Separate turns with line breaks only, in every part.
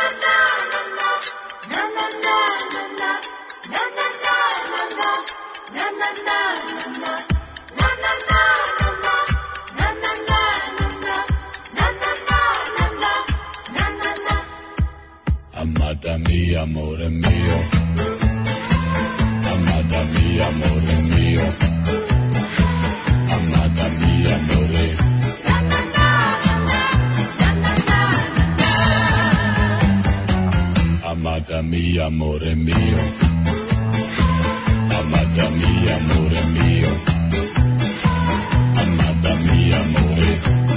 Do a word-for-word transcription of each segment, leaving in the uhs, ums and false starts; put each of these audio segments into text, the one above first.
Amata mia, amore mio, amata mia, amore mio, amata mia, amore. Amata mia, amore mio, amata mia, amore mio, amata mia, amore.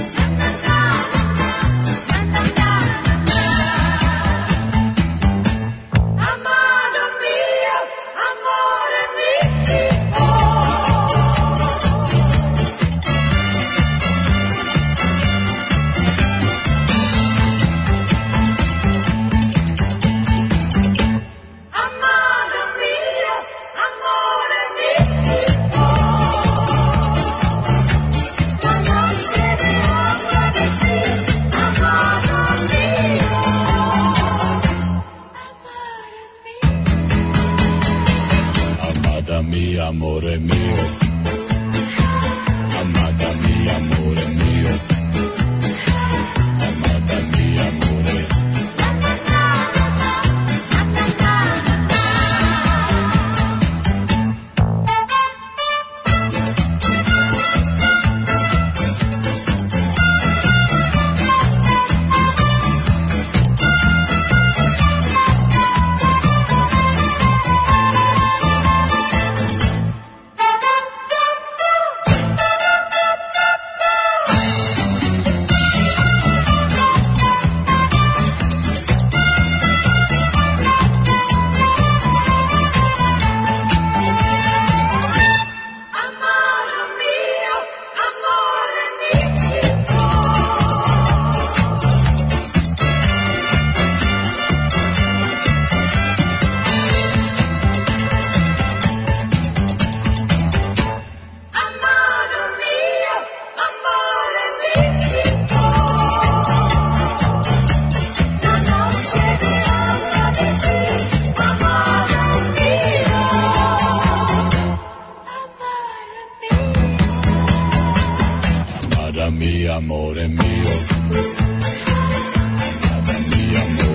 Amore mio, amata mia, amore mio, amata mia, amore. Amata mia, amore mio, amata mia, amore.